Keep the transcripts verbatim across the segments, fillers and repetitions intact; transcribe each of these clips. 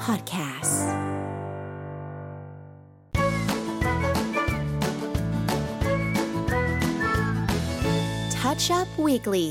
Podcast Touch Up Weekly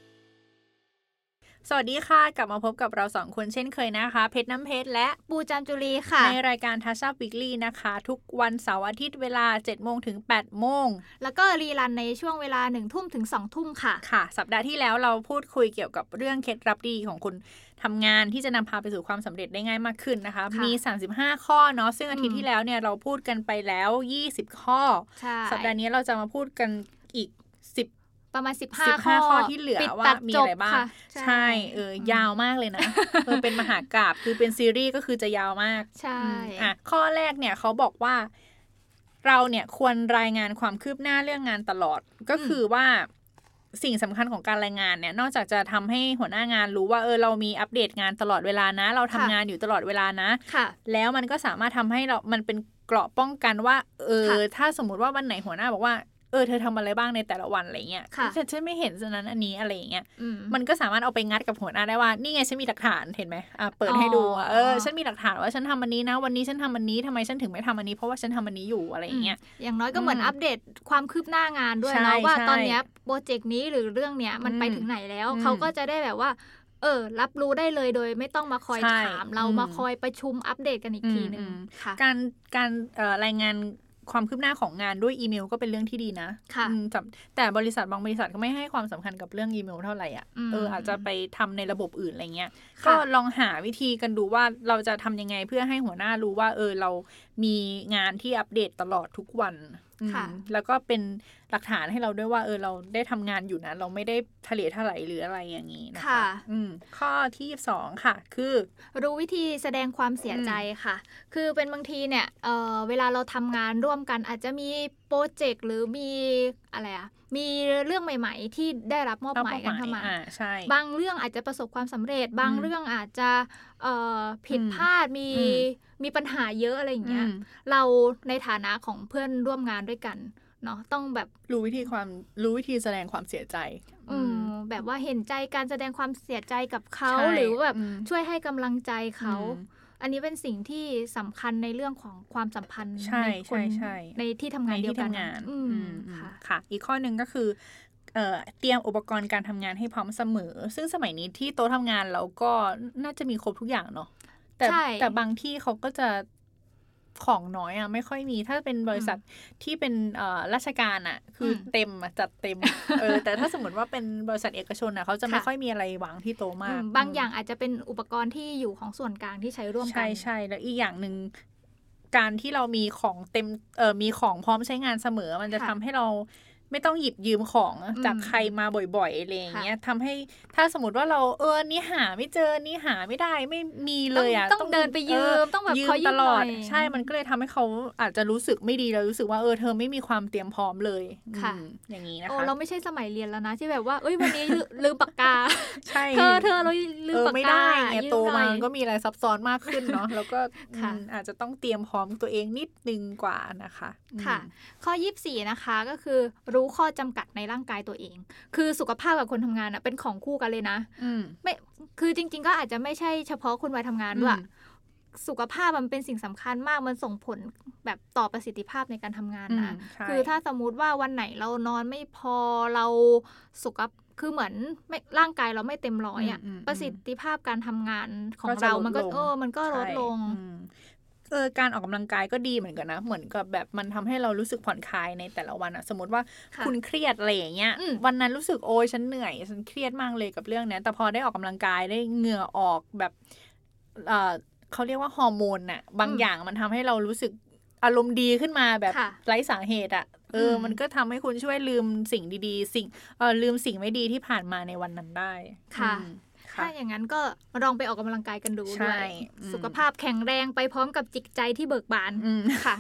สวัสดีค่ะกลับมาพบกับเราสองคนเช่นเคยนะคะเพชรน้ำเพชรและปูจามจุลีค่ะในรายการ Touch Up Weekly นะคะทุกวันเสาร์อาทิตย์เวลา เจ็ดโมง ถึง แปดโมงแล้วก็รีรันในช่วงเวลา หนึ่งทุ่ม ถึง สองทุ่มค่ะค่ะสัปดาห์ที่แล้วเราพูดคุยเกี่ยวกับเรื่องเคล็ดลับดีของคุณทำงานที่จะนำพาไปสู่ความสำเร็จได้ง่ายมากขึ้นนะคะมีสามสิบห้าข้อเนาะซึ่งอาทิตย์ที่แล้วเนี่ยเราพูดกันไปแล้วยี่สิบข้อสัปดาห์นี้เราจะมาพูดกันอีกสิบประมาณสิบห้าข้อข้อที่เหลือว่ามีอะไรบ้างใช่เออยาวมากเลยนะเออเป็นมหากาพย์คือเป็นซีรีส์ก็คือจะยาวมากใช่อ่ะข้อแรกเนี่ยเขาบอกว่าเราเนี่ยควรรายงานความคืบหน้าเรื่องงานตลอดก็คือว่าสิ่งสำคัญของการรายงานเนี่ยนอกจากจะทำให้หัวหน้างานรู้ว่าเออเรามีอัปเดตงานตลอดเวลานะเราทำงานอยู่ตลอดเวลานะแล้วมันก็สามารถทำให้เรามันเป็นเกราะป้องกันว่าเออถ้าสมมติว่าวันไหนหัวหน้าบอกว่าเออเธอทำอะไรบ้างในแต่ละวันอะไรเงี้ยฉันฉันไม่เห็นฉะนั้นอันนี้อะไรอย่างเงี้ยมันก็สามารถเอาไปงัดกับหัวหน้าได้ว่านี่ไงฉันมีหลักฐานเห็นไหมอ่ะเปิดให้ดูเออฉันมีหลักฐานว่าฉันทำอันนี้นะวันนี้ฉันทำอันนี้ทำไมฉันถึงไม่ทำอันนี้เพราะว่าฉันทำอันนี้อยู่อะไรอย่างเงี้ยอย่างน้อยก็เหมือนอัปเดตความคืบหน้างานด้วยเนาะว่าตอนเนี้ยโปรเจกต์นี้หรือเรื่องเนี้ยมันไปถึงไหนแล้วเขาก็จะได้แบบว่าเออรับรู้ได้เลยโดยไม่ต้องมาคอยถามเรามาคอยประชุมอัปเดตกันอีกทีนึงการการรายงานความคืบหน้าของงานด้วยอีเมลก็เป็นเรื่องที่ดีนะค่ะแต่บริษัทบางบริษัทก็ไม่ให้ความสำคัญกับเรื่องอีเมลเท่าไหร่อ่ะเอออาจจะไปทำในระบบอื่นอะไรเงี้ยก็ลองหาวิธีกันดูว่าเราจะทำยังไงเพื่อให้หัวหน้ารู้ว่าเออเรามีงานที่อัปเดตตลอดทุกวันแล้วก็เป็นหลักฐานให้เราด้วยว่าเออเราได้ทำงานอยู่นะเราไม่ได้ทะเลทลายหรืออะไรอย่างนี้นะคะข้อที่สองค่ะคือรู้วิธีแสดงความเสียใจค่ะคือเป็นบางทีเนี่ย เ, เวลาเราทำงานร่วมกันอาจจะมีโปรเจกต์หรือมีอะไรอะมีเรื่องใหม่ๆที่ได้รับมอบหมายกันเข้ามาบางเรื่องอาจจะประสบความสำเร็จบางเรื่องอาจจะผิดพลาดมีมีปัญหาเยอะอะไรอย่างเงี้ยเราในฐานะของเพื่อนร่วมงานด้วยกันเนาะต้องแบบรู้วิธีความรู้วิธีแสดงความเสียใจอืมแบบว่าเห็นใจการแสดงความเสียใจกับเขาหรือแบบช่วยให้กำลังใจเขาอันนี้เป็นสิ่งที่สำคัญในเรื่องของความสัมพันธ์ในคนในที่ทำงานเดียวกันค่ะอีกข้อหนึ่งก็คือเอ่อเตรียมอุปกรณ์การทำงานให้พร้อมเสมอซึ่งสมัยนี้ที่โต๊ะทำงานเราก็น่าจะมีครบทุกอย่างเนาะแต่แต่บางที่เขาก็จะของน้อยอ่ะไม่ค่อยมีถ้าเป็นบริษัทที่เป็นราชการอ่ะคือเต็มจัดเต็มเออแต่ถ้าสมมติว่าเป็นบริษัทเอกชนอ่ะเขาจะไม่ค่อยมีอะไรวางที่โต๊ะมากบางอย่างอาจจะเป็นอุปกรณ์ที่อยู่ของส่วนกลางที่ใช้ร่วมกันใช่ใช่แล้วอีกอย่างนึงการที่เรามีของเต็มเออมีของพร้อมใช้งานเสมอมันจะทำให้เราไม่ต้องหยิบยืมของจากใครมาบ่อยๆอะไรอย่างเงี้ยทำให้ถ้าสมมติว่าเราเออนี่หาไม่เจอนี่หาไม่ได้ไม่มีเลยอ่ะต้องเดินไปยืมต้องแบบเขายืมตลอดใช่มันก็เลยทำให้เขาอาจจะรู้สึกไม่ดีแล้วรู้สึกว่าเออเธอไม่มีความเตรียมพร้อมเลยค่ะอย่างนี้นะคะโอ้เราไม่ใช่สมัยเรียนแล้วนะที่แบบว่าเอ้ยวันนี้ลืมปากกาเธอเธอเราลืมปากกาไม่ได้ไงโตมาก็มีอะไรซับซ้อนมากขึ้นเนาะแล้วก็อาจจะต้องเตรียมพร้อมตัวเองนิดนึงกว่านะคะค่ะข้อยี่สิบสี่นะคะก็คือรู้ข้อจำกัดในร่างกายตัวเองคือสุขภาพกับคนทำงานอ่ะเป็นของคู่กันเลยนะไม่คือจริงๆก็อาจจะไม่ใช่เฉพาะคนวัยทำงานด้วยสุขภาพมันเป็นสิ่งสำคัญมากมันส่งผลแบบต่อประสิทธิภาพในการทำงานนะคือถ้าสมมุติว่าวันไหนเรานอนไม่พอเราสุขภาพคือเหมือนไม่ร่างกายเราไม่เต็มร้อยอ่ะประสิทธิภาพการทำงานของเรามันก็เออมันก็ลดลงเออการออกกำลังกายก็ดีเหมือนกันนะเหมือนกับแบบมันทำให้เรารู้สึกผ่อนคลายในแต่ละวันอะสมมติว่าคุณเครียดอะไรอย่างเงี้ยวันนั้นรู้สึกโอ้ยฉันเหนื่อยฉันเครียดมากเลยกับเรื่องนี้แต่พอได้ออกกำลังกายได้เหงื่อออกแบบเออเขาเรียกว่าฮอร์โมนอะบางอย่างมันทำให้เรารู้สึกอารมณ์ดีขึ้นมาแบบไร้สาเหตุอะเออมันก็ทำให้คุณช่วยลืมสิ่งดีๆสิ่งเออลืมสิ่งไม่ดีที่ผ่านมาในวันนั้นได้ค่ะถ้าอย่างนั้นก็ลองไปออกกำลังกายกันดูด้วยสุขภาพแข็งแรงไปพร้อมกับจิตใจที่เบิกบานค่ะ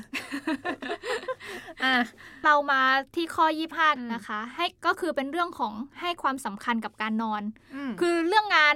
เรามาที่ข้อยี่สิบห้านะคะให้ก็คือเป็นเรื่องของให้ความสำคัญกับการนอนคือเรื่องงานอ่ะ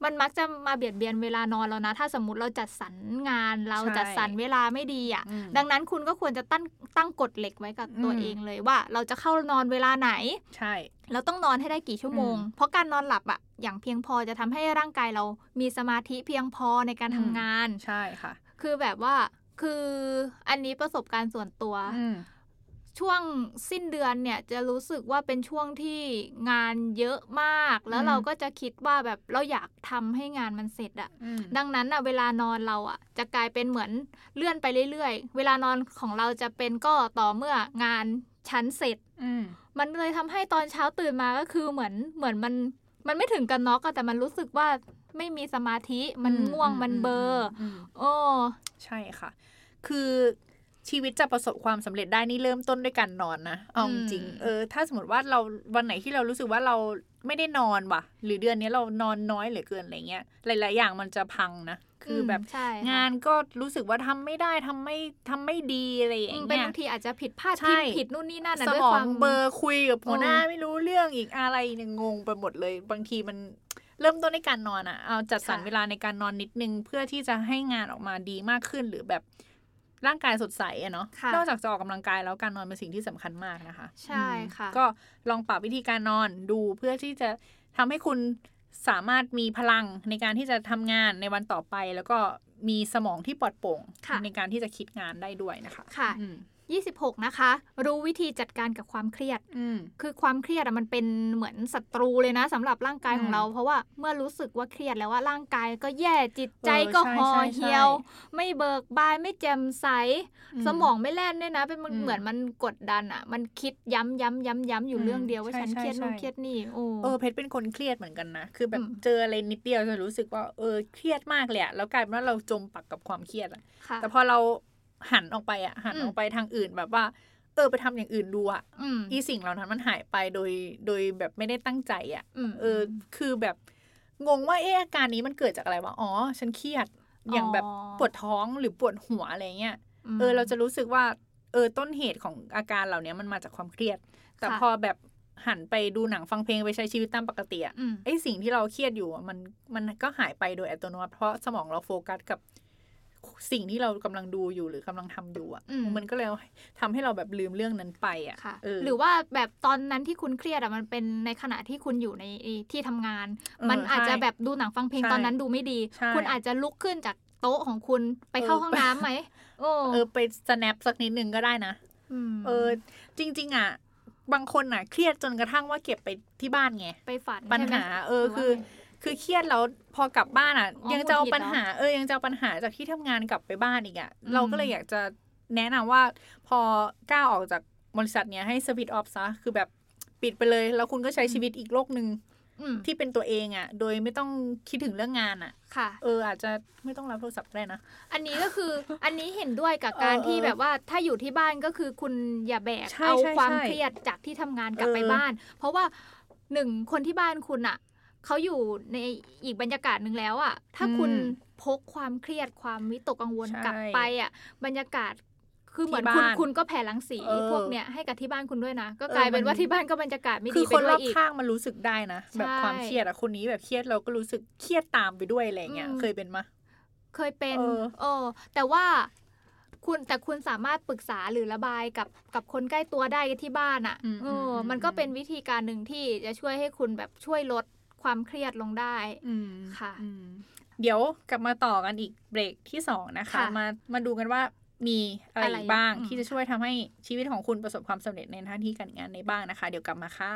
มันมักจะมาเบียดเบียนเวลานอนเรานะถ้าสมมุติเราจัดสรรงานเราจัดสรรเวลาไม่ดีอ่ะดังนั้นคุณก็ควรจะตั้งตั้งกฎเหล็กไว้กับตัวเองเลยว่าเราจะเข้านอนเวลาไหนใช่เราต้องนอนให้ได้กี่ชั่วโมงเพราะการนอนหลับอ่ะอย่างเพียงพอจะทำให้ร่างกายเรามีสมาธิเพียงพอในการทำงานใช่ค่ะคือแบบว่าคืออันนี้ประสบการณ์ส่วนตัวช่วงสิ้นเดือนเนี่ยจะรู้สึกว่าเป็นช่วงที่งานเยอะมากแล้วเราก็จะคิดว่าแบบเราอยากทำให้งานมันเสร็จอะดังนั้นอะเวลานอนเราอะจะกลายเป็นเหมือนเลื่อนไปเรื่อยๆเวลานอนของเราจะเป็นก็ต่อเมื่องานชั้นเสร็จมันเลยทำให้ตอนเช้าตื่นมาก็คือเหมือนเหมือนมันมันไม่ถึงกับน็อกอะแต่มันรู้สึกว่าไม่มีสมาธิมันง่วงมันเบลอโอ้ใช่ค่ะคือชีวิตจะประสบความสำเร็จได้นี่เริ่มต้นด้วยการนอนนะเอาจริงเออถ้าสมมติว่าเราวันไหนที่เรารู้สึกว่าเราไม่ได้นอนว่ะหรือเดือนนี้เรานอนน้อยเหลือเกินอะไรเงี้ยหลายๆอย่างมันจะพังนะคือแบบงานก็รู้สึกว่าทำไม่ได้ทำไม่ทำไม่ดีอะไรอย่างเงี้ยเป็นบางทีอาจจะผิดพลาดผิดผิดนู่นนี่นั่นนะด้วยความเบอร์คุยกับหัวหน้าไม่รู้เรื่องอีกอะไรเนี่ยงงไปหมดเลยบางทีมันเริ่มต้นในการนอนอ่ะเอาจัดสรรเวลาในการนอนนิดนึงเพื่อที่จะให้งานออกมาดีมากขึ้นหรือแบบร่างกายสดใสอะเนาะนอกจากจะออกกำลังกายแล้วการนอนเป็นสิ่งที่สำคัญมากนะคะใช่ค่ะก็ลองปรับวิธีการนอนดูเพื่อที่จะทำให้คุณสามารถมีพลังในการที่จะทำงานในวันต่อไปแล้วก็มีสมองที่ปลอดโปร่งในการที่จะคิดงานได้ด้วยนะคะค่ะยี่สิบหกนะคะรู้วิธีจัดการกับความเครียดคือความเครียดอะมันเป็นเหมือนศัตรูเลยนะสำหรับร่างกายของเราเพราะว่าเมื่อรู้สึกว่าเครียดแล้วว่าร่างกายก็แย่จิตใจก็ห่อเหี่ยวไม่เบิกบานไม่แจ่มใสสมองไม่แล่นเนี่ยนะเป็นเหมือนมันกดดันอะมันคิดย้ำย้ำย้ำย้ำอยู่เรื่องเดียวว่าฉันเครียดนู่นเครียดนี่โอ้เออเพชรเป็นคนเครียดเหมือนกันนะคือแบบเจออะไรนิดเดียวจะรู้สึกว่าเออเครียดมากเลยอะแล้วกลายเป็นว่าเราจมปักกับความเครียดอะแต่พอเราหันออกไปอะหันออกไปทางอื่นแบบว่าเออไปทำอย่างอื่นดูอะอีสิ่งเหล่านั้นมันหายไปโดยโดยแบบไม่ได้ตั้งใจอะเออคือแบบงงว่าเอออาการนี้มันเกิดจากอะไรวะอ๋อฉันเครียดอย่างแบบปวดท้องหรือปวดหัวอะไรเงี้ยเออเราจะรู้สึกว่าเออต้นเหตุของอาการเหล่านี้มันมาจากความเครียดแต่พอแบบหันไปดูหนังฟังเพลงไปใช้ชีวิตตามปกติอะไอสิ่งที่เราเครียดอยู่มันมันก็หายไปโดยอัตโนมัติเพราะสมองเราโฟกัสกับสิ่งที่เรากำลังดูอยู่หรือกำลังทำอยู่อ่ะมันก็เลยทำให้เราแบบลืมเรื่องนั้นไปอ่ะหรือว่าแบบตอนนั้นที่คุณเครียดอ่ะมันเป็นในขณะที่คุณอยู่ในที่ทำงานมันอาจจะแบบดูหนังฟังเพลงตอนนั้นดูไม่ดีคุณอาจจะลุกขึ้นจากโต๊ะของคุณไปเข้าห้องน้ำไหมเออไปสแนปสักนิดนึงก็ได้นะเออจริงๆอ่ะบางคนอ่ะเครียดจนกระทั่งว่าเก็บไปที่บ้านไงไปฝันปัญหาเออคือคือเครียดแล้วพอกลับบ้านอ่ะยังจะเอาปัญหาเออยังจะเอาปัญหาจากที่ทำงานกลับไปบ้านอีกอ่ะเราก็เลยอยากจะแนะนำว่าพอก้าวออกจากบริษัทเนี้ยให้สวิตช์ออฟซะคือแบบปิดไปเลยแล้วคุณก็ใช้ชีวิตอีกโลกนึงที่เป็นตัวเองอ่ะโดยไม่ต้องคิดถึงเรื่องงานอ่ะค่ะเอออาจจะไม่ต้องรับโทรศัพท์ได้นะอันนี้ก็คืออันนี้เห็นด้วยกับการที่แบบว่าถ้าอยู่ที่บ้านก็คือคุณอย่าแบกเอาความเครียดจากที่ทำงานกลับไปบ้านเพราะว่าหนึ่งคนที่บ้านคุณอ่ะเขาอยู่ในอีกบรรยากาศหนึ่งแล้วอ่ะถ้าคุณพกความเครียดความวิตกกังวลกลับไปอ่ะบรรยากาศคือเหมือนคุณคุณก็แผ่รังสีพวกเนี้ยให้กับที่บ้านคุณด้วยนะก็กลายเป็นว่าที่บ้านก็บรรยากาศไม่ดีไปด้วยอีกคือคนรอบข้างมันรู้สึกได้นะแบบความเครียดอ่ะคนนี้แบบเครียดเราก็รู้สึกเครียดตามไปด้วยอะไรเงี้ยเคยเป็นมั้ยเคยเป็นเออแต่ว่าคุณแต่คุณสามารถปรึกษาหรือระบายกับกับคนใกล้ตัวได้ที่บ้านอ่ะเออมันก็เป็นวิธีการหนึ่งที่จะช่วยให้คุณแบบช่วยลดความเครียดลงได้ค่ะเดี๋ยวกลับมาต่อกันอีกเบรกที่สองนะคะมามาดูกันว่ามีอะไรบ้างที่จะช่วยทำให้ชีวิตของคุณประสบความสำเร็จในหน้าที่การงานในบ้างนะคะเดี๋ยวกลับมาค่ะ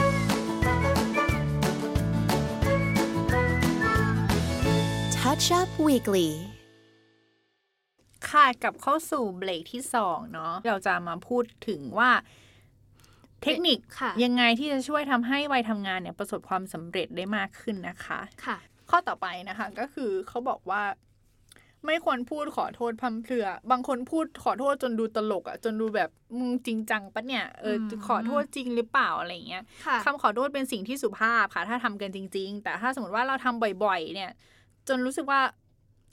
Touch Up Weekly ค่ะกลับเข้าสู่เบรกที่สองเนาะเราจะมาพูดถึงว่าเทคนิคยังไงที่จะช่วยทำให้วัยทำงานเนี่ยประสบความสำเร็จได้มากขึ้นนะคะค่ะข้อต่อไปนะคะก็คือเขาบอกว่าไม่ควรพูดขอโทษพร่ำเพรื่อบางคนพูดขอโทษจนดูตลกอ่ะจนดูแบบมึงจริงจังปะเนี่ยเออขอโทษจริงหรือเปล่าอะไรเงี้ยคำขอโทษเป็นสิ่งที่สุภาพค่ะถ้าทำกันจริงๆแต่ถ้าสมมติว่าเราทำบ่อยๆเนี่ยจนรู้สึกว่า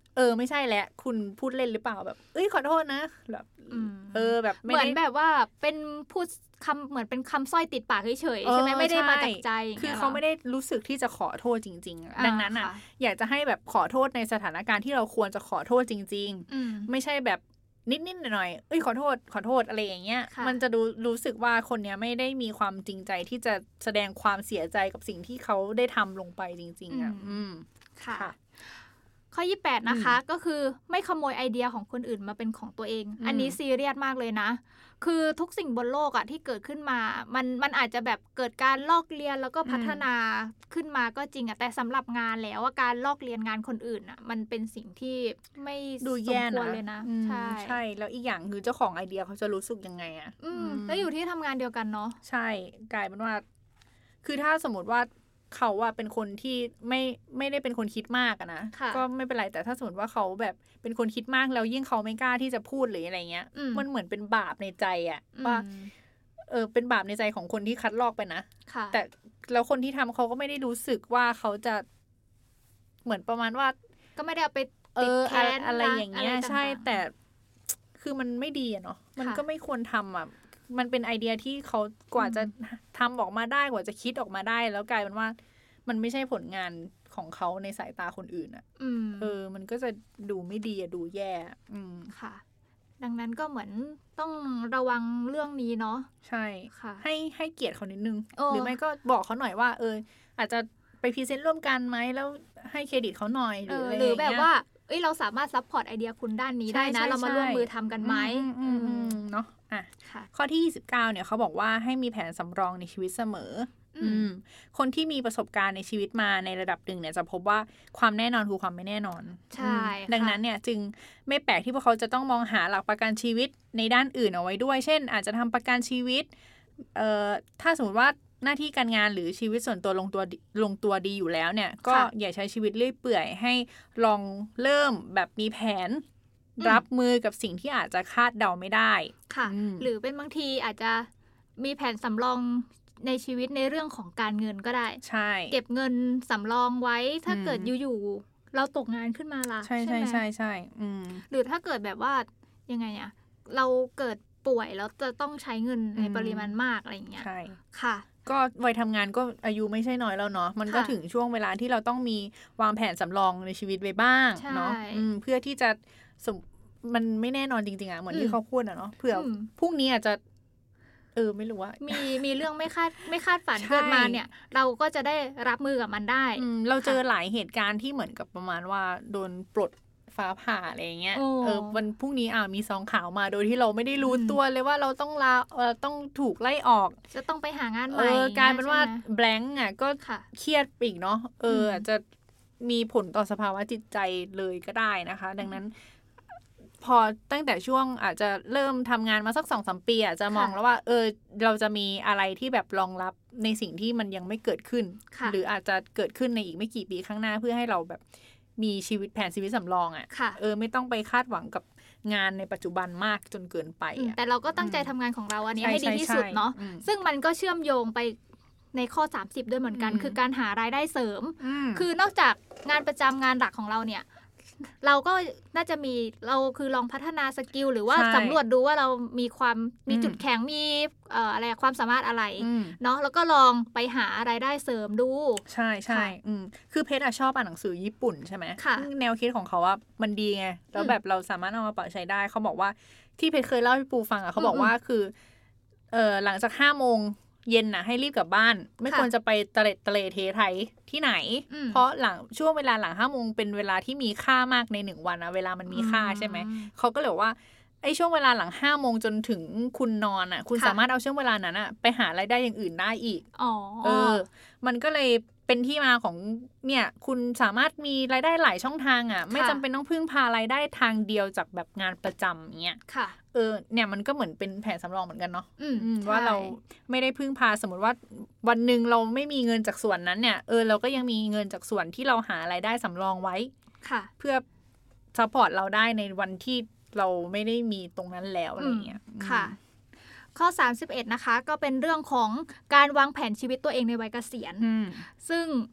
เออไม่ใช่แล้วคุณพูดเล่นหรือเปล่าแบบเอ้ยขอโทษนะแบบเออแบบเหมือนแบบว่าเป็นพูดคำเหมือนเป็นคำสร้อยติดปากเฉยๆใช่ไหมไม่ได้มาจากใจคือเขาไม่ได้รู้สึกที่จะขอโทษจริงๆดังนั้นอ่ะอยากจะให้แบบขอโทษในสถานการณ์ที่เราควรจะขอโทษจริงๆไม่ใช่แบบนิดๆหน่อยๆเอ้ยขอโทษขอโทษอะไรอย่างเงี้ยมันจะดูรู้สึกว่าคนเนี้ยไม่ได้มีความจริงใจที่จะแสดงความเสียใจกับสิ่งที่เขาได้ทำลงไปจริงๆอ่ะอืมค่ะข้อยี่สิบแปดนะคะก็คือไม่ขโมยไอเดียของคนอื่นมาเป็นของตัวเองอันนี้ซีเรียสมากเลยนะคือทุกสิ่งบนโลกอะที่เกิดขึ้นมามันมันอาจจะแบบเกิดการลอกเลียนแล้วก็พัฒนาขึ้นมาก็จริงอะแต่สำหรับงานแล้วว่าการลอกเลียนงานคนอื่นอะมันเป็นสิ่งที่ไม่ดูแย่นะเลยนะใช่ใช่แล้วอีกอย่างคือเจ้าของไอเดียเขาจะรู้สึกยังไงอะแล้วอยู่ที่ทำงานเดียวกันเนาะใช่กลายเป็นว่าคือถ้าสมมติว่าเขาว่าเป็นคนที่ไม่ไม่ได้เป็นคนคิดมากอะนะก็ไม่เป็นไรแต่ถ้าสมมติว่าเขาแบบเป็นคนคิดมากแล้วยิ่งเขาไม่กล้าที่จะพูดหรืออะไรเงี้ยมันเหมือนเป็นบาปในใจอะว่าเออเป็นบาปในใจของคนที่คัดลอกไปนะแต่แล้วคนที่ทำเขาก็ไม่ได้รู้สึกว่าเขาจะเหมือนประมาณว่าก็ไม่ได้เอาไปติดแค้นอะไรอย่างเงี้ยใช่แต่คือมันไม่ดีอะเนาะมันก็ไม่ควรทำอะมันเป็นไอเดียที่เขากว่าจะทำออกมาได้กว่าจะคิดออกมาได้แล้วกลายเป็นว่ามันไม่ใช่ผลงานของเขาในสายตาคนอื่นอ่ะเออมันก็จะดูไม่ดีอะดูแย่อืมค่ะดังนั้นก็เหมือนต้องระวังเรื่องนี้เนาะใช่ค่ะให้ให้เกียรติเขานิดนึงหรือไม่ก็บอกเขาหน่อยว่าเอออาจจะไปพรีเซนต์ร่วมกันไหมแล้วให้เครดิตเขาหน่อยหรืออะไรหรือแบบว่าเอ้ยเราสามารถซัพพอร์ตไอเดียคุณด้านนี้ได้นะเรามาร่วมมือทำกันไหมเนาะอ่ะข้อที่ยี่สิบเก้าเนี่ยเขาบอกว่าให้มีแผนสำรองในชีวิตเสมออืมคนที่มีประสบการณ์ในชีวิตมาในระดับหนึ่งเนี่ยจะพบว่าความแน่นอนคือความไม่แน่นอนใช่ดังนั้นเนี่ยจึงไม่แปลกที่พวกเขาจะต้องมองหาหลักประกันชีวิตในด้านอื่นเอาไว้ด้วยเช่นอาจจะทำประกันชีวิตเอ่อถ้าสมมติว่าหน้าที่การงานหรือชีวิตส่วนตัวลงตัวลงตัวดีอยู่แล้วเนี่ยก็อย่าใช้ชีวิตเรื่อยเปื่อยให้ลองเริ่มแบบมีแผนรับมือกับสิ่งที่อาจจะคาดเดาไม่ได้ค่ะหรือเป็นบางทีอาจจะมีแผนสำรองในชีวิตในเรื่องของการเงินก็ได้ใช่เก็บเงินสำรองไว้ถ้าเกิดอยู่ๆเราตกงานขึ้นมาล่ะใช่ใช่ใช่ใช่หรือถ้าเกิดแบบว่ายังไงอะเราเกิดป่วยแล้วจะต้องใช้เงินในปริมาณมากอะไรอย่างเงี้ยใช่ค่ะก็วัยทำงานก็อายุไม่ใช่น้อยแล้วเนาะมันก็ถึงช่วงเวลาที่เราต้องมีวางแผนสำรองในชีวิตไว้บ้างเนาะเพื่อที่จะมันไม่แน่นอนจริงๆอะเหมือนที่เขาพูดอะเนาะเผื่อพรุ่งนี้อาจจะเออไม่รู้ว่ามีมีเรื่องไม่คาดไม่คาดฝันเกิดมาเนี่ยเราก็จะได้รับมือกับมันได้เราเจอหลายเหตุการณ์ที่เหมือนกับประมาณว่าโดนปลดฟ้าผ่าอะไรอย่างเงี้ยเออวันพรุ่งนี้อ่ามีซองข่าวมาโดยที่เราไม่ได้รู้ตัวเลยว่าเราต้องลาเออต้องถูกไล่ออกจะต้องไปหางานใหม่เออกลายเป็นว่าแบงก์อ่ะก็เครียดอีกเนาะเอออาจจะมีผลต่อสภาวะจิตใจเลยก็ได้นะคะดังนั้นพอตั้งแต่ช่วงอาจจะเริ่มทำงานมาสัก สองถึงสาม ปีอาจจะมองแล้วว่าเออเราจะมีอะไรที่แบบรองรับในสิ่งที่มันยังไม่เกิดขึ้นหรืออาจจะเกิดขึ้นในอีกไม่กี่ปีข้างหน้าเพื่อให้เราแบบมีชีวิตแผนชีวิตสำรองอ่ะเออไม่ต้องไปคาดหวังกับงานในปัจจุบันมากจนเกินไปแต่เราก็ตั้งใจทำงานของเราอันนี้ให้ดีที่สุดเนาะซึ่งมันก็เชื่อมโยงไปในข้อสามสิบด้วยเหมือนกันคือการหารายได้เสริมคือนอกจากงานประจำงานหลักของเราเนี่ยเราก็น่าจะมีเราคือลองพัฒนาสกิลหรือว่าสำรวจดูว่าเรามีความมีจุดแข็งมีเอ่ออะไรความสามารถอะไรเนาะแล้วก็ลองไปหารายได้เสริมดูใช่ใช่คือเพชรอะชอบอ่านหนังสือญี่ปุ่นใช่ไหมแนวคิดของเขาว่ามันดีไงแล้วแบบเราสามารถเอามาปรับใช้ได้เขาบอกว่าที่เพชรเคยเล่าให้ปูฟังอะเขาบอกว่าคือเออหลังจากห้าโมงเย็นน่ะให้รีบกลับบ้านไม่ควรจะไปตะเลตะเลเทไทยที่ไหนเพราะหลังช่วงเวลาหลังห้าโมงเป็นเวลาที่มีค่ามากในหนึ่งวันนะเวลามันมีค่าใช่ไหมเขาก็เลยว่าไอ้ช่วงเวลาหลังห้าโมงจนถึงคุณนอนอ่ะคุณสามารถเอาช่วงเวลานั้นอ่ะไปหารายได้อย่างอื่นได้อีกอ๋อเออมันก็เลยเป็นที่มาของเนี่ยคุณสามารถมีรายได้หลายช่องทางอ่ะไม่จำเป็นต้องพึ่งพารายได้ทางเดียวจากแบบงานประจำเงี้ยค่ะเออเนี่ยมันก็เหมือนเป็นแผนสำรองเหมือนกันเนาะว่าเราไม่ได้พึ่งพาสมมติว่าวันหนึ่งเราไม่มีเงินจากส่วนนั้นเนี่ยเออเราก็ยังมีเงินจากส่วนที่เราหารายได้สำรองไว้ค่ะเพื่อซัพพอร์ตเราได้ในวันที่เราไม่ได้มีตรงนั้นแล้วอะไรเงี้ยค่ะข้อสามสิบเอ็ดนะคะก็เป็นเรื่องของการวางแผนชีวิตตัวเองในวัยเกษียณซึ่ง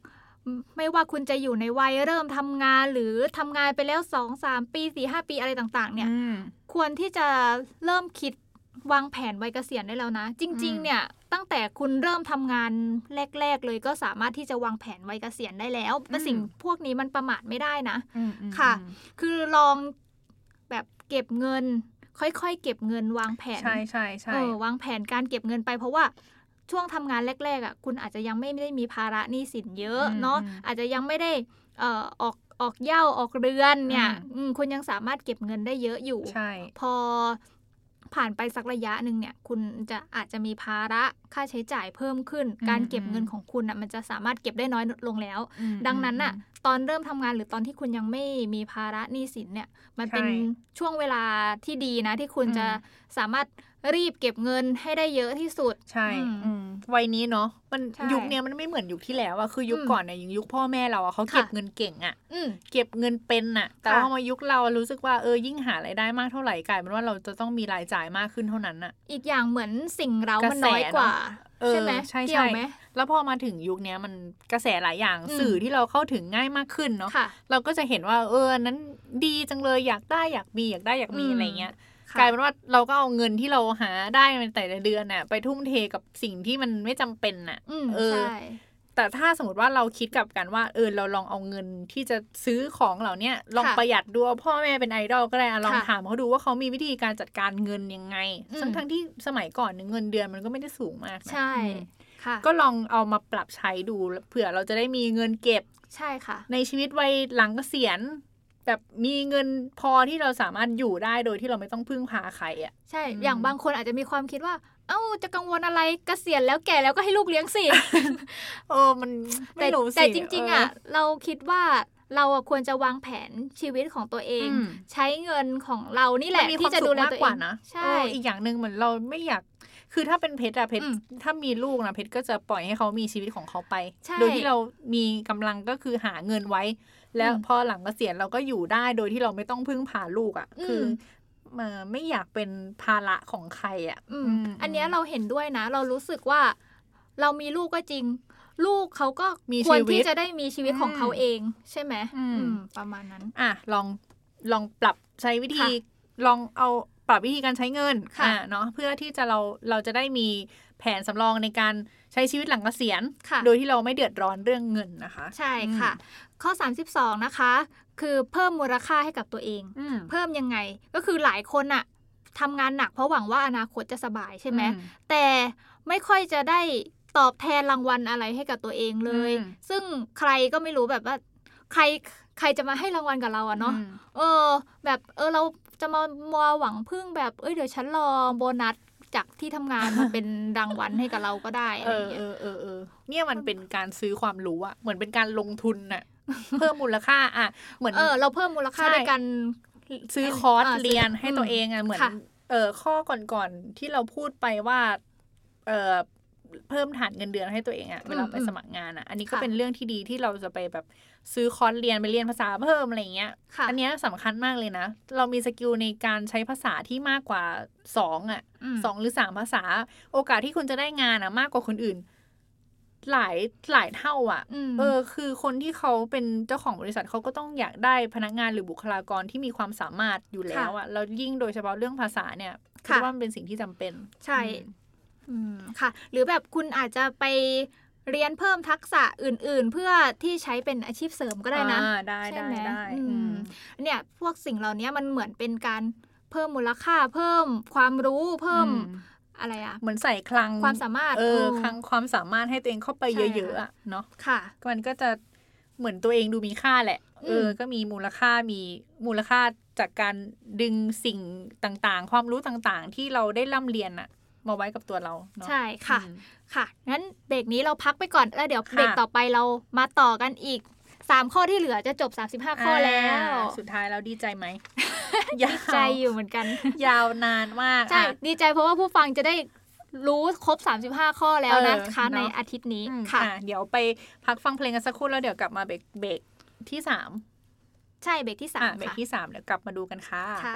ไม่ว่าคุณจะอยู่ในวัยเริ่มทำงานหรือทำงานไปแล้ว สองถึงสาม ปี สี่ถึงห้า ปีอะไรต่างๆเนี่ยควรที่จะเริ่มคิดวางแผนวัยเกษียณได้แล้วนะจริงๆเนี่ยตั้งแต่คุณเริ่มทำงานแรกๆเลยก็สามารถที่จะวางแผนวัยเกษียณได้แล้วแต่สิ่งพวกนี้มันประมาทไม่ได้นะค่ะคือลองแบบเก็บเงินค่อยๆเก็บเงินวางแผนใช่ใช่ใช่เออวางแผนการเก็บเงินไปเพราะว่าช่วงทำงานแรกๆอ่ะคุณอาจจะยังไม่ได้มีภาระหนี้สินเยอะเนาะอาจจะยังไม่ได้เอ่อออกออกเหย้าออกเรือนเนี่ยคุณยังสามารถเก็บเงินได้เยอะอยู่พอผ่านไปสักระยะหนึ่งเนี่ยคุณจะอาจจะมีภาระค่าใช้จ่ายเพิ่มขึ้นการเก็บเงินของคุณอ่ะมันจะสามารถเก็บได้น้อยลงแล้วดังนั้นน่ะตอนเริ่มทำงานหรือตอนที่คุณยังไม่มีภาระหนี้สินเนี่ยมันเป็นช่วงเวลาที่ดีนะที่คุณจะสามารถรีบเก็บเงินให้ได้เยอะที่สุดใช่วัยนี้เนาะมันยุคนี้มันไม่เหมือนยุคที่แล้วอะคือยุคก่อนเนี่ยยุคพ่อแม่เราอะเขาเก็บเงินเก่งอะเก็บเงินเป็นอะแต่ว่ามายุคเรารู้สึกว่าเออยิ่งหารายได้มากเท่าไหร่กลายเป็นว่าเราจะต้องมีรายจ่ายมากขึ้นเท่านั้นอะอีกอย่างเหมือนสิ่งเรามันน้อยกว่าใช่ไหมใช่ใช่แล้วพอมาถึงยุคนี้มันกระแสหลายอย่างสื่อที่เราเข้าถึงง่ายมากขึ้นเนาะเราก็จะเห็นว่าเออนั้นดีจังเลยอยากได้อยากมีอยากได้อยากมีอะไรเงี้ยกลายเป็นว่าเราก็เอาเงินที่เราหาได้ในแต่ละเดือนน่ะไปทุ่มเทกับสิ่งที่มันไม่จำเป็นน่ะเออแต่ถ้าสมมติว่าเราคิดกลับกันว่าเออเราลองเอาเงินที่จะซื้อของเหล่านี้ลองประหยัดดูพ่อแม่เป็นไอดอลก็ได้ลองถามเขาดูว่าเขามีวิธีการจัดการเงินยังไงทั้งทั้งที่สมัยก่อนเงินเดือนมันก็ไม่ได้สูงมากนะใช่ก็ลองเอามาปรับใช้ดูเผื่อเราจะได้มีเงินเก็บใช่ค่ะในชีวิตวัยหลังเกษียณแบบมีเงินพอที่เราสามารถอยู่ได้โดยที่เราไม่ต้องพึ่งพาใครอ่ะใช่อย่างบางคนอาจจะมีความคิดว่าเอ้าจะกังวลอะไรเกษียณแล้วแก่แล้วก็ให้ลูกเลี้ยงสิเออมันไม่รู้สิแต่จริงๆอ่ะเราคิดว่าเราควรจะวางแผนชีวิตของตัวเองใช้เงินของเรานี่แหละที่จะดูแลตัวเองใช่อีกอย่างนึงเหมือนเราไม่อยากคือถ้าเป็นเพชรอะเพชรถ้ามีลูกนะเพชรก็จะปล่อยให้เขามีชีวิตของเขาไปโดยที่เรามีกำลังก็คือหาเงินไว้แล้วพอหลังเกษียณเราก็อยู่ได้โดยที่เราไม่ต้องพึ่งพาลูกอ่ะคือมาไม่อยากเป็นภาระของใครอ่ะอันนี้เราเห็นด้วยนะเรารู้สึกว่าเรามีลูกก็จริงลูกเขาก็ควรที่จะได้มีชีวิตของเขาเองใช่ไหมประมาณนั้นอ่ะลองลองปรับใช้วิธีลองเอาปรับวิธีการใช้เงินอ่ะเนาะเพื่อที่จะเราเราจะได้มีแผนสำรองในการใช้ชีวิตหลังเกษียณโดยที่เราไม่เดือดร้อนเรื่องเงินนะคะใช่ค่ะข้อสามสิบสองนะคะคือเพิ่มมูลค่าให้กับตัวเองเพิ่มยังไงก็คือหลายคนอะทำงานหนักเพราะหวังว่าอนาคตจะสบายใช่ไหมแต่ไม่ค่อยจะได้ตอบแทนรางวัลอะไรให้กับตัวเองเลยซึ่งใครก็ไม่รู้แบบว่าใครใครจะมาให้รางวัลกับเราอะเนาะเออแบบเออเราจะมามัวหวังพึ่งแบบเอ้ยเดี๋ยวฉันรอโบนัสจากที่ทำงานมาเป็นรางวัลให้กับเราก็ได้อะไรอย่างเงี้ยเออเออเออเนี่ยมันเป็นการซื้อความรู้อะเหมือนเป็นการลงทุนน่ะเพิ่มมูลค่าอะเหมือนเออเราเพิ่มมูลค่าด้วยกันซื้อคอร์สเรียนให้ตัวเองอะเหมือนเออข้อก่อนๆที่เราพูดไปว่าเออเพิ่มฐานเงินเดือนให้ตัวเองอะเวลาไปสมัครงานอะอันนี้ก็เป็นเรื่องที่ดีที่เราจะไปแบบซื้อคอร์สเรียนไปเรียนภาษาเพิ่มอะไรเงี้ยอันนี้สำคัญมากเลยนะเรามีสกิลในการใช้ภาษาที่มากกว่าสองอ่ะสองหรือสามภาษาโอกาสที่คุณจะได้งานอ่ะมากกว่าคนอื่นหลายหลายเท่าอ่ะเออคือคนที่เขาเป็นเจ้าของบริษัทเขาก็ต้องอยากได้พนักงานหรือบุคลากรที่มีความสามารถอยู่แล้วอ่ะแล้วยิ่งโดยเฉพาะเรื่องภาษาเนี่ยคิดว่ามันเป็นสิ่งที่จำเป็นใช่ค่ะหรือแบบคุณอาจจะไปเรียนเพิ่มทักษะอื่นๆเพื่อที่ใช้เป็นอาชีพเสริมก็ได้นะได้ได้ได้เนี่ยพวกสิ่งเหล่านี้มันเหมือนเป็นการเพิ่มมูลค่าเพิ่มความรู้เพิ่มอะไรอะเหมือนใส่คลังความสามารถเออคลังความสามารถให้ตัวเองเข้าไปเยอะๆอะเนาะค่ะมันก็จะเหมือนตัวเองดูมีค่าแหละเออก็มีมูลค่ามีมูลค่าจากการดึงสิ่งต่างๆความรู้ต่างๆที่เราได้ร่ำเรียนอะมาไว้กับตัวเราเนาะใช่ค่ะค่ะงั้นเบรกนี้เราพักไปก่อนแล้วเดี๋ยวเบรกต่อไปเรามาต่อกันอีกสามข้อที่เหลือจะจบสามสิบห้าข้อแล้วสุดท้ายแล้วดีใจไหมดีใจอยู่เหมือนกันยาวนานมากใช่ดีใจเพราะว่าผู้ฟังจะได้รู้ครบสามสิบห้าข้อแล้วนะคะในอาทิตย์นี้ค่ะเดี๋ยวไปพักฟังเพลงกันสักครู่แล้วเดี๋ยวกลับมาเบรกเบรกที่สามใช่เบรกที่สามเบรกที่สามเดี๋ยวกลับมาดูกันค่ะค่ะ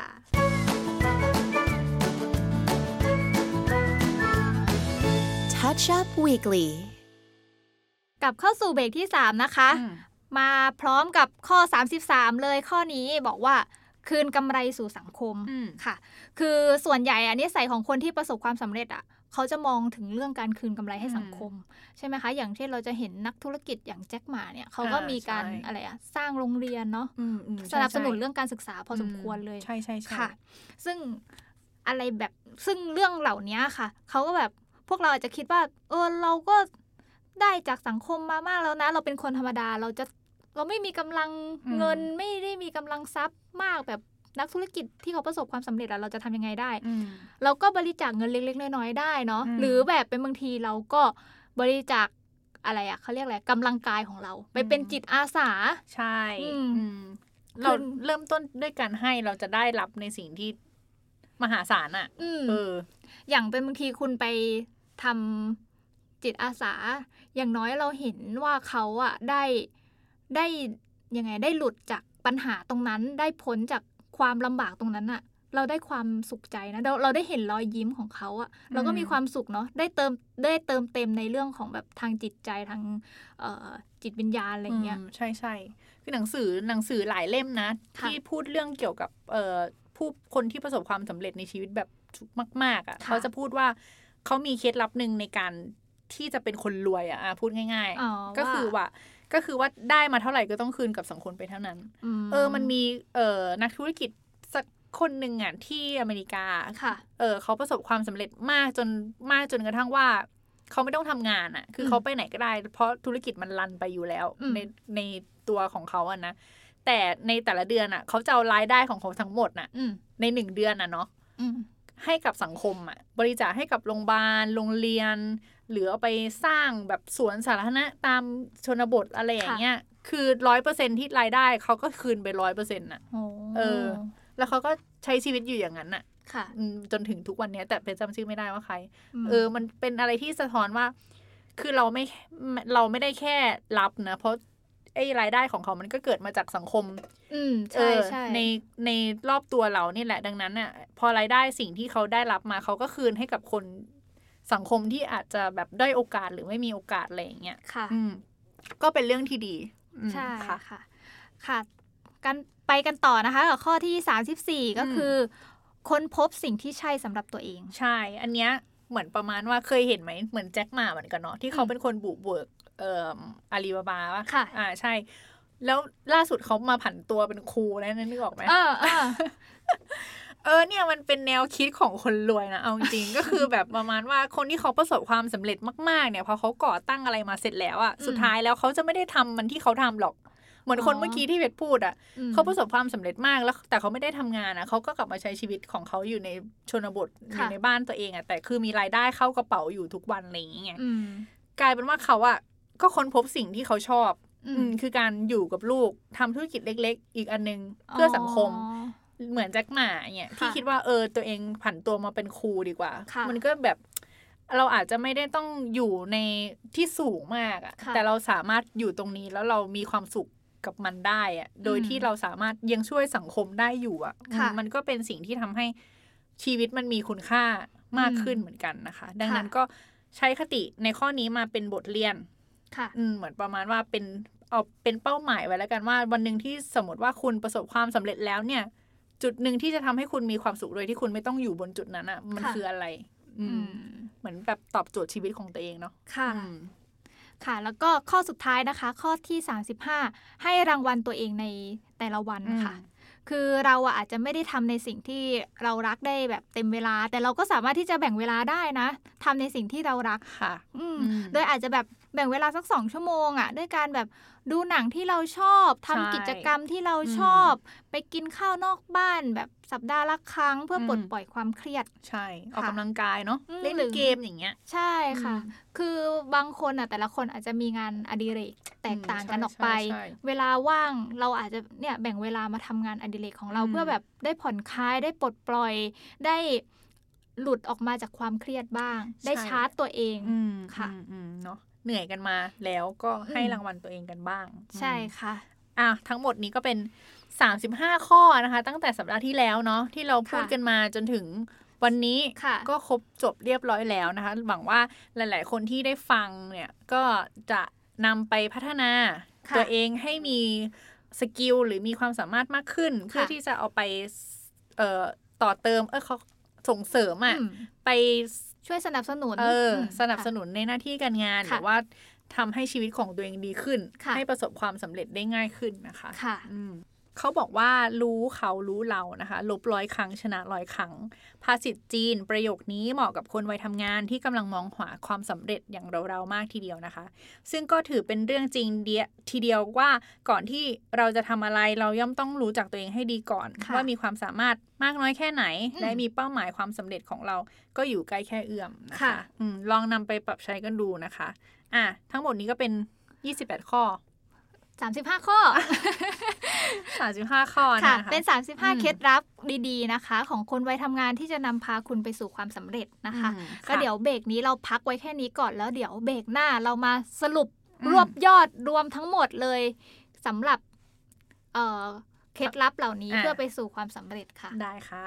Touch Up Weekly กลับเข้าสู่เบรกที่สามนะคะมาพร้อมกับข้อสามสิบสามเลยข้อนี้บอกว่าคืนกำไรสู่สังคมค่ะคือส่วนใหญ่อันนี้ใส่ของคนที่ประสบความสำเร็จอ่ะเขาจะมองถึงเรื่องการคืนกำไรให้สังคมใช่ไหมคะอย่างเช่นเราจะเห็นนักธุรกิจอย่างแจ็คหม่าเนี่ยเขาก็มีการอะไรอะสร้างโรงเรียนเนาะสนับสนุนเรื่องการศึกษาพอสมควรเลยใช่ใช่ค่ะซึ่งอะไรแบบซึ่งเรื่องเหล่านี้ค่ะเขาก็แบบพวกเราอาจจะคิดว่าเออเราก็ได้จากสังคมมามากแล้วนะเราเป็นคนธรรมดาเราจะเราไม่มีกำลังเงินไม่ได้มีกำลังทรัพย์มากแบบนักธุรกิจที่เขาประสบความสำเร็จอะเราจะทำยังไงได้เราก็บริจาคเงินเล็กๆน้อยๆได้เนาะหรือแบบเป็นบางทีเราก็บริจาคอะไรอะเขาเรียกอะไรกำลังกายของเราไปเป็นจิตอาสาใช่เราเริ่มต้นด้วยการให้เราจะได้รับในสิ่งที่มหาศาลอะเอออย่างเป็นบางทีคุณไปทำจิตอาสาอย่างน้อยเราเห็นว่าเขาอะได้ได้ยังไงได้หลุดจากปัญหาตรงนั้นได้พ้นจากความลำบากตรงนั้นอะเราได้ความสุขใจนะเราเราได้เห็นรอยยิ้มของเขาอะเราก็มีความสุขเนาะได้เติมได้เติมเต็มในเรื่องของแบบทางจิตใจทางจิตวิญญาณอะไรเงี้ยใช่ใช่คือหนังสือหนังสือหลายเล่มนะที่พูดเรื่องเกี่ยวกับผู้คนที่ประสบความสำเร็จในชีวิตแบบมากๆอะเขาจะพูดว่าเขามีเคล็ดลับหนึ่งในการที่จะเป็นคนรวยอะพูดง่ายๆก็คือว่าก็คือว่าได้มาเท่าไหร่ก็ต้องคืนกับสังคมไปเท่านั้นเออมันมีเอ่อนักธุรกิจสักคนหนึ่งอ่ะที่อเมริกาเออเขาประสบความสำเร็จมากจนมากจนกระทั่งว่าเขาไม่ต้องทำงานอ่ะคือเขาไปไหนก็ได้เพราะธุรกิจมันรันไปอยู่แล้วในในตัวของเขาอ่ะนะแต่ในแต่ละเดือนอ่ะเขาจะเอารายได้ของเขาทั้งหมดน่ะในหนึ่งเดือนอ่ะเนาะให้กับสังคมอ่ะบริจาคให้กับโรงพยาบาลโรงเรียนหรือเอาไปสร้างแบบสวนสาธารณะตามชนบทอะไรอย่างเงี้ยคือร้อยเปอร์เซ็นที่รายได้เขาก็คืนไปร้อยเปอร์เซ็นต์น่ะเออแล้วเขาก็ใช้ชีวิตอยู่อย่างนั้นน่ะจนถึงทุกวันนี้แต่เป็นจำชื่อไม่ได้ว่าใครเออมันเป็นอะไรที่สะท้อนว่าคือเราไม่เราไม่ได้แค่รับนะเพราะไอ้รายได้ของเขามันก็เกิดมาจากสังคมอืมใช่ใช่ในในรอบตัวเรานี่แหละดังนั้นน่ะพอรายได้สิ่งที่เขาได้รับมาเขาก็คืนให้กับคนสังคมที่อาจจะแบบด้อยโอกาสหรือไม่มีโอกาสอะไรอย่างเงี้ยค่ะก็เป็นเรื่องที่ดีใช่ค่ะค่ะกันไปกันต่อนะคะกับข้อที่สามสิบสี่ก็คือค้นพบสิ่งที่ใช่สำหรับตัวเองใช่อันเนี้ยเหมือนประมาณว่าเคยเห็นไหมเหมือนแจ็คหม่าเหมือนกันเนาะที่เขาเป็นคนบุกเบิกเอ่ออาลีบาบาป่ะค่ะอ่าใช่แล้วล่าสุดเขามาผันตัวเป็นครูนะนึกออกไหมเออเออเออเนี่ยมันเป็นแนวคิดของคนรวยนะเอาจริงก็คือแบบประมาณว่าคนที่เขาประสบความสำเร็จมากๆเนี่ยพอเขาก่อตั้งอะไรมาเสร็จแล้วอะสุดท้ายแล้วเขาจะไม่ได้ทำมันที่เขาทำหรอกเหมือนคนเมื่อกี้ที่เพชรพูดอะเขาประสบความสำเร็จมากแล้วแต่เขาไม่ได้ทำงานอะเขาก็กลับมาใช้ชีวิตของเขาอยู่ในชนบทอยู่ในบ้านตัวเองอะแต่คือมีรายได้เข้ากระเป๋าอยู่ทุกวันอะไรอย่างเงี้ยกลายเป็นว่าเขาอะก็ค้นพบสิ่งที่เขาชอบคือการอยู่กับลูกทำธุรกิจเล็กๆอีกอันนึงเพื่อสังคมเหมือนแจ็คหม่าเนี่ยที่คิดว่าเออตัวเองผันตัวมาเป็นครูดีกว่ามันก็แบบเราอาจจะไม่ได้ต้องอยู่ในที่สูงมากอะแต่เราสามารถอยู่ตรงนี้แล้วเรามีความสุขกับมันได้อะโดยที่เราสามารถยังช่วยสังคมได้อยู่อะมันก็เป็นสิ่งที่ทำให้ชีวิตมันมีคุณค่ามากขึ้นเหมือนกันนะคะดังนั้นก็ใช้คติในข้อนี้มาเป็นบทเรียนเหมือนประมาณว่าเป็นเอาเป็นเป้าหมายไว้แล้วกันว่าวันหนึ่งที่สมมติว่าคุณประสบความสำเร็จแล้วเนี่ยจุดหนึ่งที่จะทำให้คุณมีความสุขโดยที่คุณไม่ต้องอยู่บนจุดนั้นอ่ะมันคืออะไรเหมือนแบบตอบโจทย์ชีวิตของตัวเองเนาะค่ะค่ะแล้วก็ข้อสุดท้ายนะคะข้อที่สามสิบห้าให้รางวัลตัวเองในแต่ละวันค่ะคือเราอาจจะไม่ได้ทำในสิ่งที่เรารักได้แบบเต็มเวลาแต่เราก็สามารถที่จะแบ่งเวลาได้นะทำในสิ่งที่เรารักค่ะโดยอาจจะแบบแบ่งเวลาสักสองชั่วโมงอ่ะด้วยการแบบดูหนังที่เราชอบทำกิจกรรมที่เราชอบไปกินข้าวนอกบ้านแบบสัปดาห์ละครั้งเพื่อปลดปล่อยความเครียดใช่ออกกำลังกายเนาะเล่นเกมอย่างเงี้ยใช่ค่ะคือบางคนอ่ะแต่ละคนอาจจะมีงานอดิเรกแตกต่างกันออกไปเวลาว่างเราอาจจะเนี่ยแบ่งเวลามาทำงานอดิเรกของเราเพื่อแบบได้ผ่อนคลายได้ปลดปล่อยได้หลุดออกมาจากความเครียดบ้างได้ชาร์จตัวเองค่ะเนาะเหนื่อยกันมาแล้วก็ให้รางวัลตัวเองกันบ้างใช่ค่ะอ่ะทั้งหมดนี้ก็เป็นสามสิบห้าข้อนะคะตั้งแต่สัปดาห์ที่แล้วเนาะที่เราพูดกันมาจนถึงวันนี้ก็ครบจบเรียบร้อยแล้วนะคะหวังว่าหลายๆคนที่ได้ฟังเนี่ยก็จะนำไปพัฒนาตัวเองให้มีสกิลหรือมีความสามารถมากขึ้นเพื่อที่จะเอาไปเอ่อต่อเติมเออเขาส่งเสริมอ่ะไปช่วยสนับสนุนเออสนับสนุนในหน้าที่การงานหรือว่าทำให้ชีวิตของตัวเองดีขึ้นให้ประสบความสำเร็จได้ง่ายขึ้นนะคะค่ะเขาบอกว่ารู้เขารู้เรานะคะลบร้อยครั้งชนะร้อยครั้งภาษิตจีนประโยคนี้เหมาะกับคนวัยทำงานที่กำลังมองหาความสำเร็จอย่างเราๆมากทีเดียวนะคะซึ่งก็ถือเป็นเรื่องจริงเดียทีเดียวว่าก่อนที่เราจะทำอะไรเราย่อมต้องรู้จักตัวเองให้ดีก่อนว่ามีความสามารถมากน้อยแค่ไหนและมีเป้าหมายความสำเร็จของเราก็อยู่ใกล้แค่เอื้อมนะคะลองนำไปปรับใช้กันดูนะคะอ่ะทั้งหมดนี้ก็เป็นยี่สิบแปดข้อสามสิบห้าข้อสามสิบห้าข้อนะคะเป็นสามสิบห้าเคล็ดลับดีๆนะคะของคนวัยทำงานที่จะนำพาคุณไปสู่ความสำเร็จนะคะก็เดี๋ยวเบรกนี้เราพักไว้แค่นี้ก่อนแล้วเดี๋ยวเบรกหน้าเรามาสรุปรวบยอดรวมทั้งหมดเลยสำหรับเอ่อเคล็ดลับเหล่านี้เพื่อไปสู่ความสำเร็จค่ะได้ค่ะ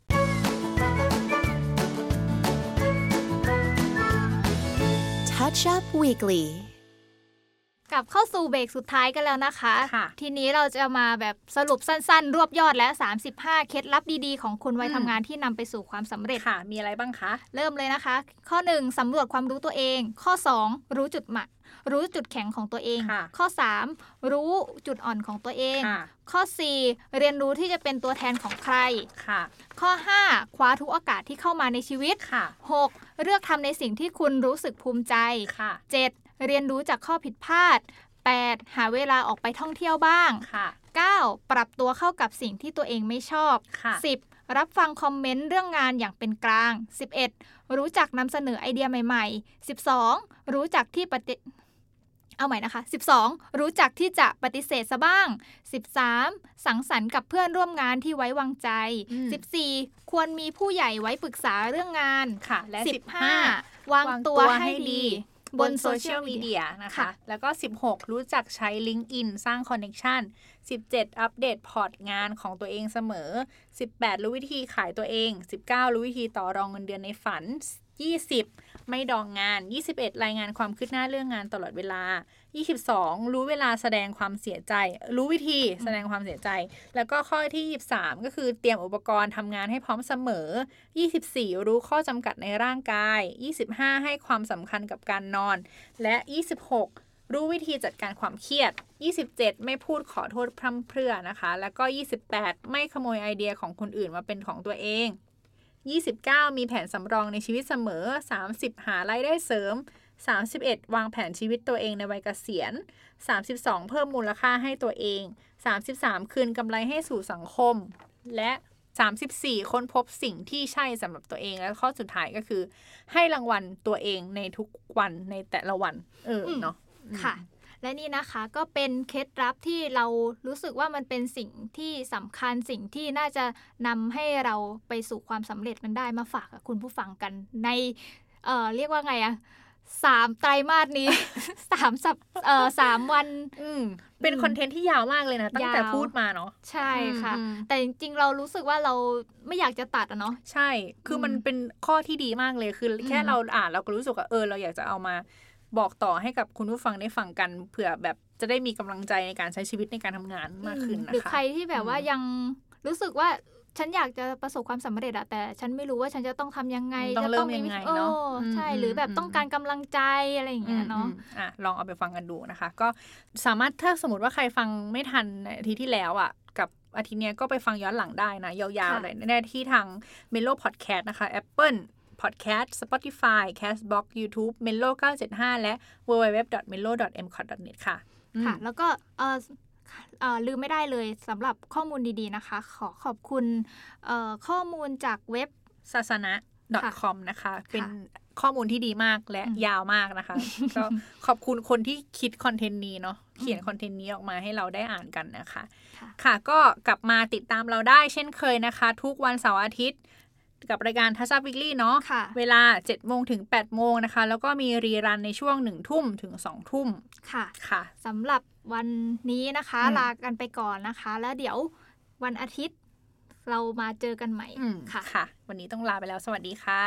Touch Up Weekly กลับเข้าสู่เบรกสุดท้ายกันแล้วนะคะทีนี้เราจะมาแบบสรุปสั้นๆรวบยอดและสามสิบห้าเคล็ดลับดีๆของคนวัยทำงานที่นำไปสู่ความสำเร็จค่ะมีอะไรบ้างคะเริ่มเลยนะคะข้อหนึ่งสำรวจความรู้ตัวเองข้อสองรู้จุดหมักรู้จุดแข็งของตัวเองข้อสามรู้จุดอ่อนของตัวเองข้อสี่เรียนรู้ที่จะเป็นตัวแทนของใครข้อห้าคว้าทุกโอกาสที่เข้ามาในชีวิตหกเลือกทำในสิ่งที่คุณรู้สึกภูมิใจเจ็ดเรียนรู้จากข้อผิดพลาดแปดหาเวลาออกไปท่องเที่ยวบ้างเก้าปรับตัวเข้ากับสิ่งที่ตัวเองไม่ชอบสิบรับฟังคอมเมนต์เรื่องงานอย่างเป็นกลางสิบเอ็ดรู้จักนำเสนอไอเดียใหม่ๆสิบสองรู้จักที่ปฏิเอาใหม่นะคะสิบสองรู้จักที่จะปฏิเสธซะบ้างสิบสามสังสรรค์กับเพื่อนร่วมงานที่ไว้วางใจสิบสี่ควรมีผู้ใหญ่ไว้ปรึกษาเรื่องงานค่ะและสิบห้าวางตัวให้ดีบนโซเชียลมีเดียนะคะแล้วก็สิบหกรู้จักใช้ LinkedIn สร้างคอนเนคชั่นสิบเจ็ดอัปเดตพอร์ตงานของตัวเองเสมอสิบแปดรู้วิธีขายตัวเองสิบเก้ารู้วิธีต่อรองเงินเดือนในฝันยี่สิบไม่ดองงานยี่สิบเอ็ดรายงานความคืบหน้าเรื่องงานตลอดเวลายี่สิบสองรู้เวลาแสดงความเสียใจรู้วิธีแสดงความเสียใจแล้วก็ข้อที่ยี่สิบสามก็คือเตรียมอุปกรณ์ทำงานให้พร้อมเสมอยี่สิบสี่รู้ข้อจำกัดในร่างกายยี่สิบห้าให้ความสำคัญกับการนอนและยี่สิบหกรู้วิธีจัดการความเครียดยี่สิบเจ็ดไม่พูดขอโทษพร่ำเพรื่อนะคะแล้วก็ยี่สิบแปดไม่ขโมยไอเดียของคนอื่นมาเป็นของตัวเองยี่สิบเก้ามีแผนสำรองในชีวิตเสมอสามสิบหารายได้เสริมสามสิบเอ็ดวางแผนชีวิตตัวเองในวัยเกษียณสามสิบสองเพิ่มมูลค่าให้ตัวเองสามสิบสามคืนกำไรให้สู่สังคมและสามสิบสี่ค้นพบสิ่งที่ใช่สำหรับตัวเองและข้อสุดท้ายก็คือให้รางวัลตัวเองในทุกวันในแต่ละวันเออเนาะค่ะและนี่นะคะก็เป็นเคล็ดลับที่เรารู้สึกว่ามันเป็นสิ่งที่สำคัญสิ่งที่น่าจะนำให้เราไปสู่ความสำเร็จกันได้มาฝากกับคุณผู้ฟังกันในเอ่อเรียกว่าไงอะสามไตรมาสนี้ สามสัปเอ่อสามวันอืมเป็นคอนเทนต์ที่ยาวมากเลยนะตั้งแต่พูดมาเนาะใช่ค่ะแต่จริงๆเรารู้สึกว่าเราไม่อยากจะตัดอะเนาะใช่คือมันเป็นข้อที่ดีมากเลยคือแค่เราอ่านเราก็รู้สึกว่าเออเราอยากจะเอามาบอกต่อให้กับคุณผู้ฟังได้ฟังกันเผื่อแบบจะได้มีกำลังใจในการใช้ชีวิตในการทำงานมากขึ้นนะคะหรือใครที่แบบว่ายังรู้สึกว่าฉันอยากจะประสบความสำเร็จอะแต่ฉันไม่รู้ว่าฉันจะต้องทำยังไงต้องเริ่มยังไงเนาะใช่หรือแบบต้องการกำลังใจอะไรอย่างเงี้ยเนาะอ่ะลองเอาไปฟังกันดูนะคะก็สามารถถ้าสมมติว่าใครฟังไม่ทันอาทิตย์ที่แล้วอะกับอาทิตย์นี้ก็ไปฟังย้อนหลังได้นะยาวๆเลยในที่ทาง Melo Podcast นะคะ Apple Podcast Spotify Castbox YouTube Melo เก้าเจ็ดห้าและ ดับเบิลยู ดับเบิลยู ดับเบิลยู ดอท melo ดอท เอ็ม คอท ดอท เน็ต ค่ะค่ะแล้วก็เอ่อเอ่อลืมไม่ได้เลยสำหรับข้อมูลดีๆนะคะขอขอบคุณเอ่อข้อมูลจากเว็บศาสนะ .com นะคะเป็นข้อมูลที่ดีมากและยาวมากนะคะก็ขอบคุณคนที่คิดคอนเทนต์นี้เนาะเขียนคอนเทนต์นี้ออกมาให้เราได้อ่านกันนะคะค่ะก็กลับมาติดตามเราได้เช่นเคยนะคะทุกวันเสาร์อาทิตย์กับรายการ Touch Up Weekly เนาะเวลา เจ็ดโมงถึงแปดโมงนะคะแล้วก็มีรีรันในช่วง หนึ่งทุ่มถึงสองทุ่มค่ะค่ะสำหรับวันนี้นะคะลากันไปก่อนนะคะแล้วเดี๋ยววันอาทิตย์เรามาเจอกันใหม่ค่ะค่ะวันนี้ต้องลาไปแล้วสวัสดีค่ะ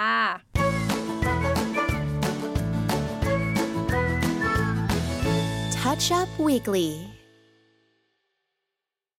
Touch Up Weekly